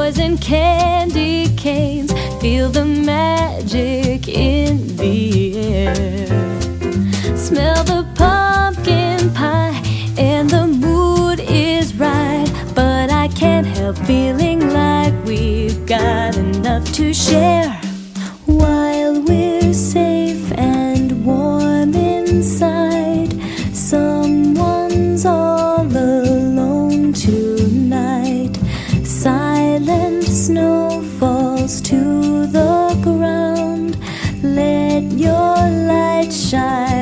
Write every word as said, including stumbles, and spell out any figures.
toys and candy canes. Feel the magic in the air. Smell the pumpkin pie and the mood is right. But I can't help feeling like we've got enough to share. While we're safe and warm inside, someone's all alone tonight. Silent snow falls to the ground. Let your light shine